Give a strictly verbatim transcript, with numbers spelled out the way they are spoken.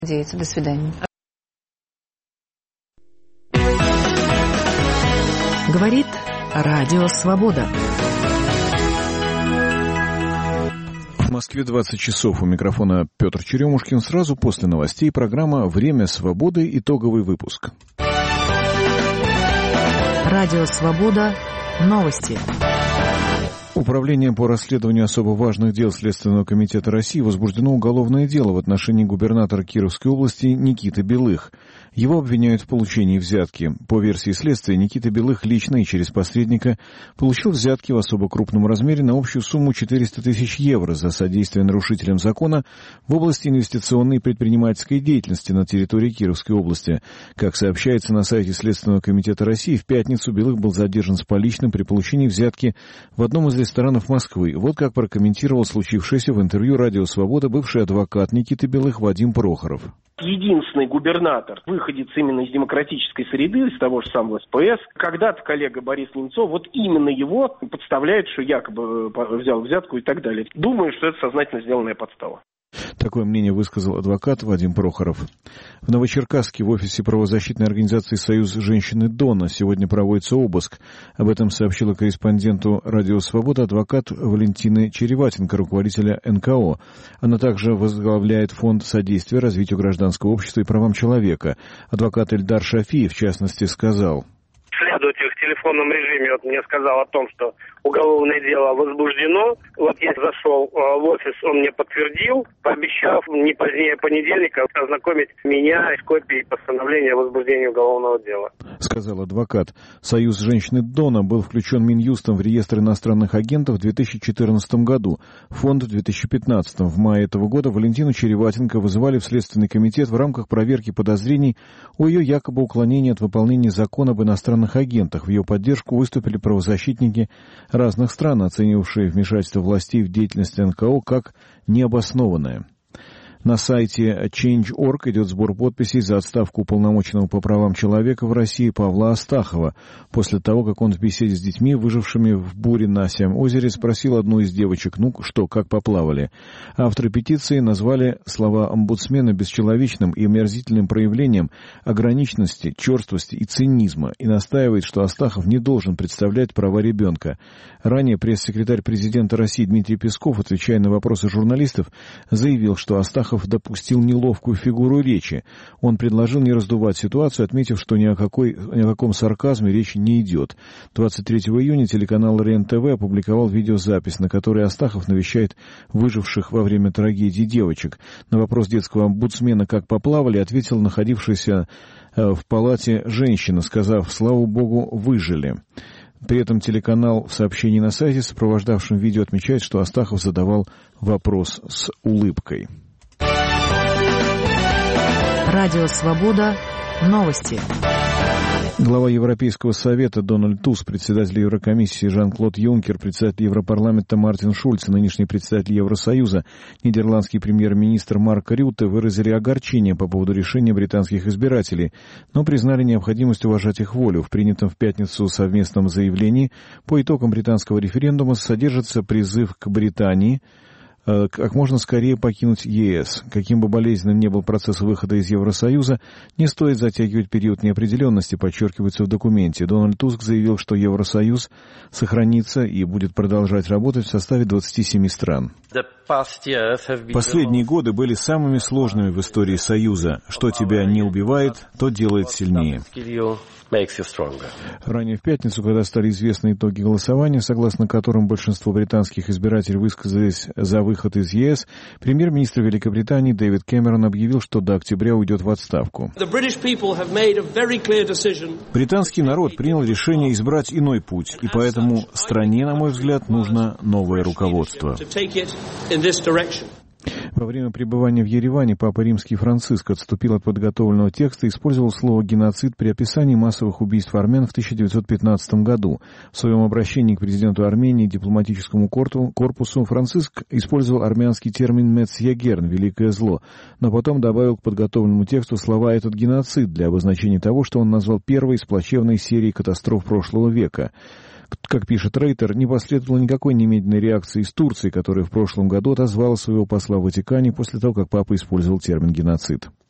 Надеяться. До свидания. Говорит Радио Свобода. В Москве двадцать часов. У микрофона Петр Черемушкин. Сразу после новостей программа «Время свободы». Итоговый выпуск. Радио Свобода. Новости. Управлением по расследованию особо важных дел Следственного комитета России возбуждено уголовное дело в отношении губернатора Кировской области Никиты Белых. Его обвиняют в получении взятки. По версии следствия, Никита Белых лично и через посредника получил взятки в особо крупном размере на общую сумму четыреста тысяч евро за содействие нарушителям закона в области инвестиционной и предпринимательской деятельности на территории Кировской области. Как сообщается на сайте Следственного комитета России, в пятницу Белых был задержан с поличным при получении взятки в одном из ресторанов Москвы. Вот как прокомментировал случившееся в интервью «Радио Свобода» бывший адвокат Никиты Белых Вадим Прохоров. Единственный губернатор, выходец именно из демократической среды, из того же самого СПС. Когда-то коллега Борис Немцов, вот именно его подставляет, что якобы взял взятку и так далее. Думаю, что это сознательно сделанная подстава. Такое мнение высказал адвокат Вадим Прохоров. В Новочеркасске в офисе правозащитной организации «Союз женщины Дона» сегодня проводится обыск. Об этом сообщила корреспонденту «Радио Свобода» адвокат Валентина Череватенко, руководителя эн ка о. Она также возглавляет фонд содействия развитию гражданского общества и правам человека. Адвокат Эльдар Шафиев, в частности, сказал: Следователь в телефонном режиме вот мне сказал о том, что уголовное дело возбуждено. Вот я зашел в офис, он мне подтвердил, пообещав не позднее понедельника ознакомить меня с копией постановления о возбуждении уголовного дела. Сказал адвокат. Союз женщины Дона был включен Минюстом в реестр иностранных агентов в две тысячи четырнадцатом году, фонд в две тысячи пятнадцатом. В мае этого года Валентину Череватенко вызывали в Следственный комитет в рамках проверки подозрений о ее якобы уклонении от выполнения закона об иностранных агентах. В ее поддержку выступили правозащитники разных стран, оценивавшие вмешательство властей в деятельность эн ка о как необоснованное. На сайте Change точка орг идет сбор подписей за отставку уполномоченного по правам человека в России Павла Астахова, после того, как он в беседе с детьми, выжившими в буре на Сям-озере, спросил одну из девочек: ну что, как поплавали? Авторы петиции назвали слова омбудсмена бесчеловечным и омерзительным проявлением ограниченности, черствости и цинизма и настаивает, что Астахов не должен представлять права ребенка. Ранее пресс-секретарь президента России Дмитрий Песков, отвечая на вопросы журналистов, заявил, что Астахов допустил неловкую фигуру речи. Он предложил не раздувать ситуацию, отметив, что ни о, какой, ни о каком сарказме речи не идет. двадцать третьего июня телеканал РЕН-ТВ опубликовал видеозапись, на которой Астахов навещает выживших во время трагедии девочек. На вопрос детского омбудсмена, как поплавали, ответил находившаяся в палате женщина, сказав: «Слава богу, выжили». При этом телеканал в сообщении на сайте, сопровождавшем видео, отмечает, что Астахов задавал вопрос с улыбкой. Радио Свобода. Новости. Глава Европейского совета Дональд Туск, председатель Еврокомиссии Жан-Клод Юнкер, председатель Европарламента Мартин Шульц, нынешний председатель Евросоюза, нидерландский премьер-министр Марк Рютте выразили огорчение по поводу решения британских избирателей, но признали необходимость уважать их волю. В принятом в пятницу совместном заявлении по итогам британского референдума содержится призыв к Британии как можно скорее покинуть е эс. Каким бы болезненным ни был процесс выхода из Евросоюза, не стоит затягивать период неопределенности, подчеркивается в документе. Дональд Туск заявил, что Евросоюз сохранится и будет продолжать работать в составе двадцати семи стран. Последние годы были самыми сложными в истории Союза. Что тебя не убивает, то делает сильнее. Ранее в пятницу, когда стали известны итоги голосования, согласно которым большинство британских избирателей высказались за выход из е эс, премьер-министр Великобритании Дэвид Кэмерон объявил, что до октября уйдет в отставку. Британский народ принял решение избрать иной путь, и поэтому стране, на мой взгляд, нужно новое руководство. Во время пребывания в Ереване Папа Римский Франциск отступил от подготовленного текста и использовал слово «геноцид» при описании массовых убийств армян в тысяча девятьсот пятнадцатом году. В своем обращении к президенту Армении и дипломатическому корпусу Франциск использовал армянский термин «мецьягерн» — «великое зло», но потом добавил к подготовленному тексту слова «этот геноцид» для обозначения того, что он назвал первой из плачевной серии катастроф прошлого века. Как пишет Рейтер, не последовало никакой немедленной реакции из Турции, которая в прошлом году отозвала своего посла в Ватикане после того, как папа использовал термин «геноцид».